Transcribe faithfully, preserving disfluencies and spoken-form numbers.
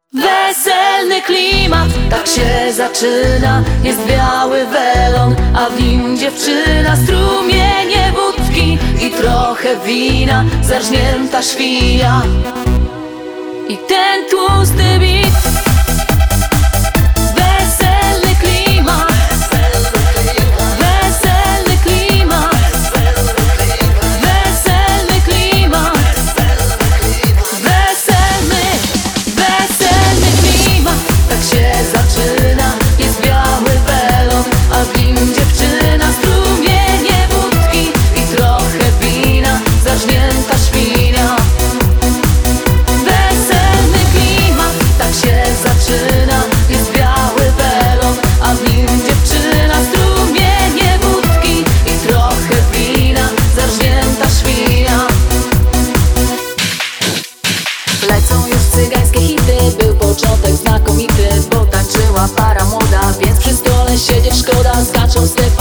Weselny klimat, tak się zaczyna. Jest biały welon, a w nim dziewczyna. Strumienie wódki i trochę wina. Zarżnięta świnia i ten tłusty bit. Weselny klimat, weselny klimat, weselny klimat, weselny, weselny klimat. Tak się zaczyna. Jest biały welon, a w nim dziewczyna. Strumienie wódki i trochę wina. Zarżnięta świnia. Weselny klimat, tak się zaczyna. Jest biały welon, a w nim dziewczyna. Strumienie wódki i trochę wina. Zarżnięta świnia. Lecą już cygańskie hity. Był początek znakomity, bo tańczyła para młoda, więc przy stole siedzieć szkoda. Skaczą z